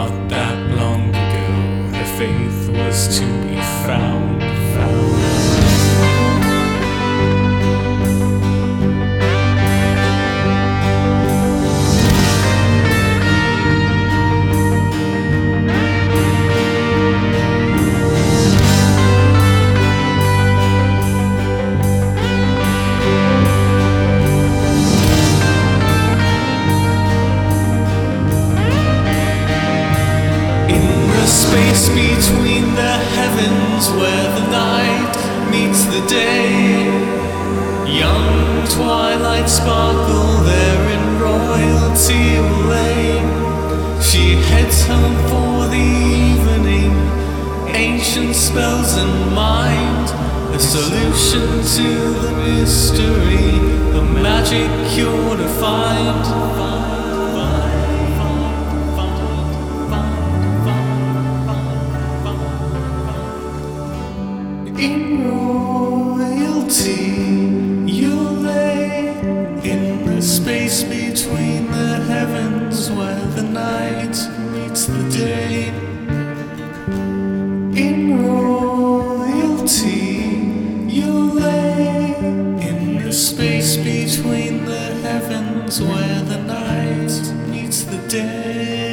not that long ago, her faith was to be found. Space between the heavens where the night meets the day, young twilight sparkle there in royalty lay. She heads home for the evening, ancient spells in mind, a solution to the mystery, a magic cure to find. In royalty you'll lay, in the space between the heavens where the night meets the day. In royalty you'll lay, in the space between the heavens where the night meets the day.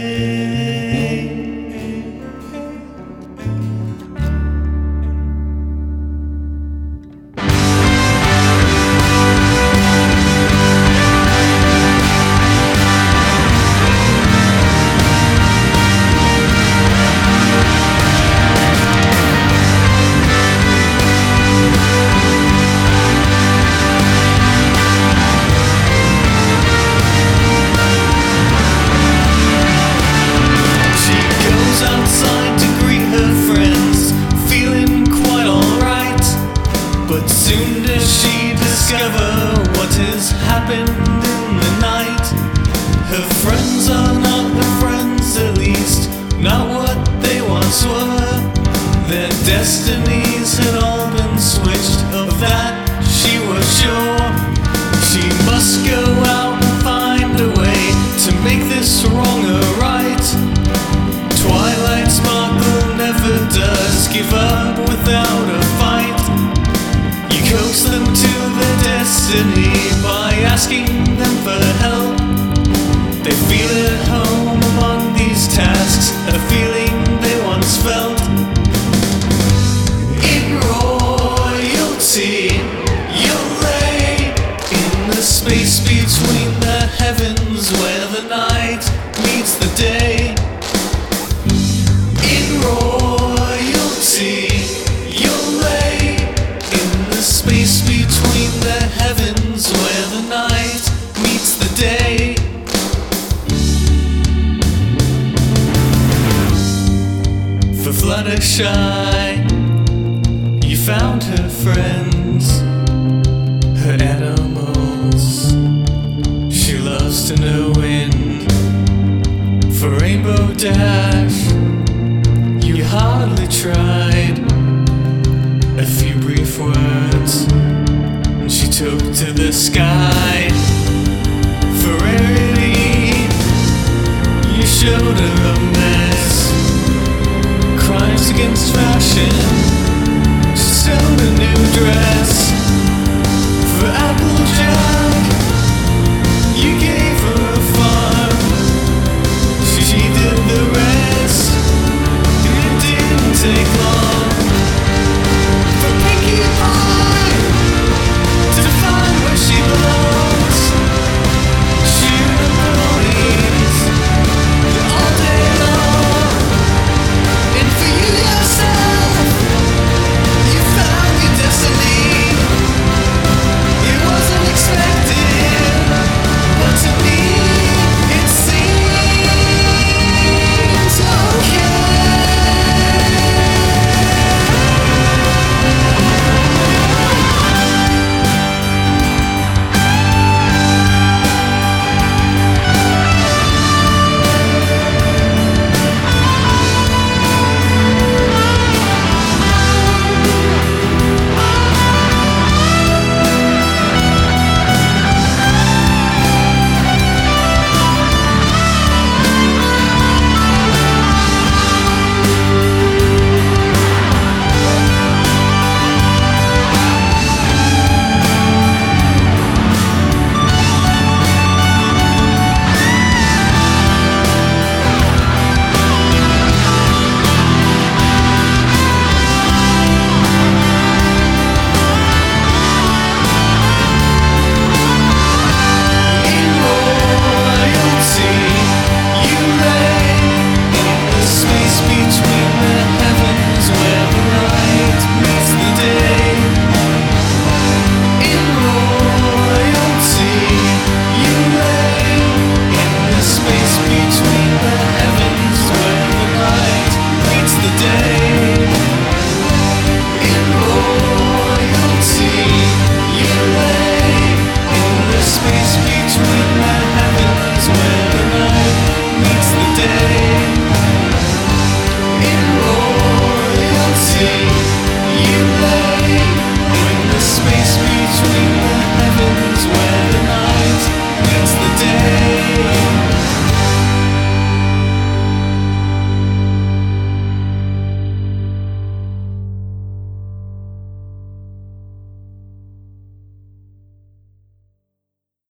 Outside to greet her friends, feeling quite alright. But soon does she discover what has happened in the night. Her friends are not her friends, at least not what they once were. Their destinies had all been switched, of that she was sure. She must go out and find a way to make this wrong or right. Twilight sparkle never does give up without a fight. You coax them to their destiny by asking them for help. They feel at home among these tasks, a feeling they once felt. In royalty you'll lay, in the space between the heavens where the night meets the day. In royalty you'll lay, in the space between the heavens where the night meets the day. For Fluttershy you found her friends, her animals she loves to know in. For Rainbow Dash you hardly tried, a few brief words she took to the sky. For Rarity you showed her a man